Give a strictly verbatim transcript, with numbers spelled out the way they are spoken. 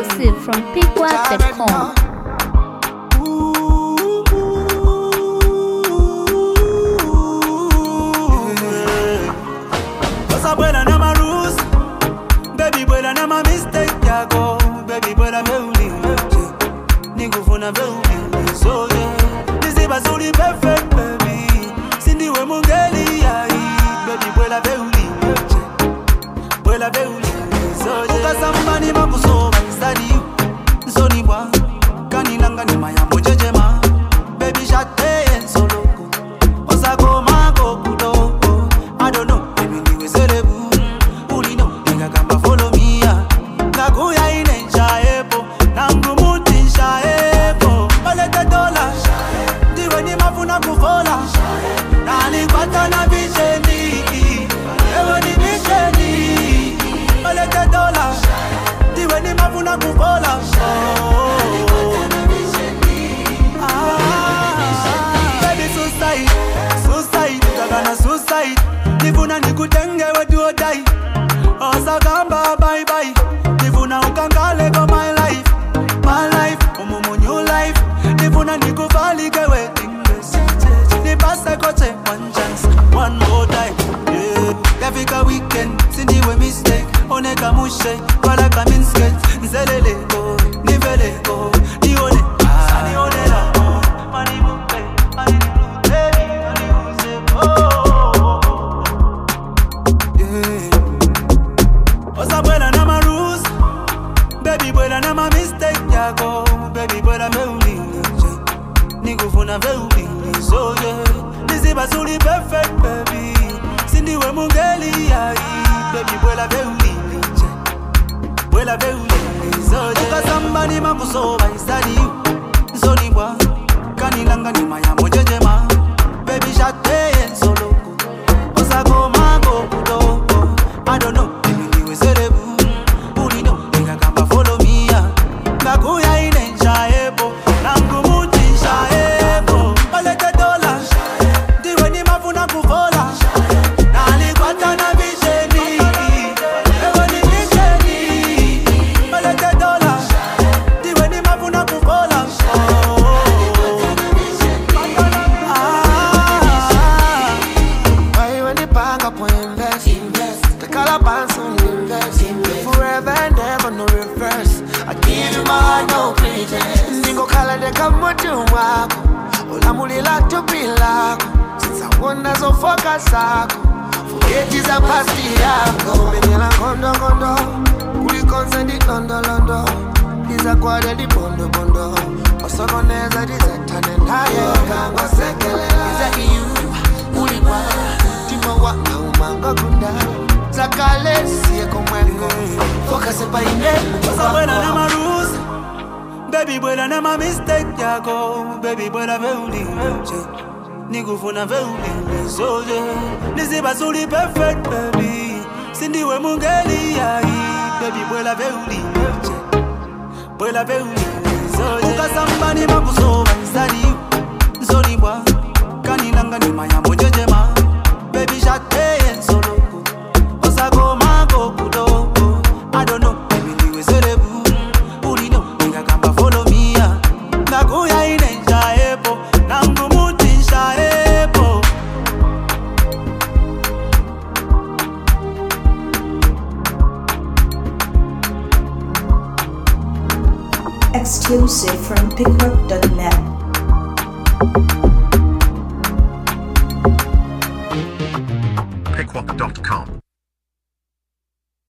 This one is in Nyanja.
Exclusive from pickwack dot com. Baby boy, na my mistake, ya go. Baby boy, na veuli, nigu funa veuli, so yeah. This is basuli perfect, baby. Cindy we mungeli, ya. Baby boy, la veuli, boy la veuli, so yeah. Uka sambani makuso, study you, so ni wa. Kani langa ni maya mojeje ma. Baby shate en solo, osako mako kudo. I don't know, baby niwe selebu. Nifuna nikutenge we do or die. Osa gamba bye bye. Nifuna ukangale go my life, my life, umumu new life. Nifuna nikuvali ke wedding dress. Nipase koche one chance, one more time. Yeah. Kafika weekend, sindi we mistake. Oneka mushe, wala kaminske. Nzelele go, nivele go, nione. Sani one la go, mani mupe, mani blue, baby, mani use oh. Baby boy, na my mistake, ya go. Baby boy, na veuli, nigu funa veuli, so yeah. This is basuli perfect, baby. Cindy we mungeli, ya. Baby boy, la veuli, boy la veuli, so yeah. Uka sambani makuso, I study you, so ni wa. Kani langa ni maya mojeje ma. Baby shate en solo, osako mako kudo. I don't know, baby niwe serebu. Kakuya inenja ebo, nangumuti sha ebo. Olete dola, diwe ni mafuna kuvola. Nalikwata na visheni, ewo ni visheni. Olete dola, diwe ni mafuna kuvola. Why when the bank up on invest, invest. The color bands on invest, invest. Forever and ever no reverse. I give you my heart, no pretense. Ningo kala de kamutu wako, olamulila tupilako. Since I wonder so focus ako, forget is a pasti yako. Menyela kondo kondo, kulikonza di londo londo. Iza kwade di bondo bondo, osokoneza di zetane nayo. Kangwa sekele, iza iyu, uliwa, tima wanga umanga kunda. Zakale siye komwengo, focus pa ine. Osa buena na my rules, baby boy na my mistake ya go. Baby boy la veuli, nigu funa veuli, so yeah. Nisi basuli perfect, baby. Cindy we mungeli ya. Baby boy la veuli, boy la veuli, so yeah. Uka sambani makuso, study you, so ni wa. Kani langa ni maya mojeje ma. Baby shate en solo, osako mako kudo. I don't know, baby niwe serebu. Uri no, nigga kamba follow me ya. Kakuya inenja ebo, nangumuti sha ebo. Exclusive from pickwack dot net. pickwack dot com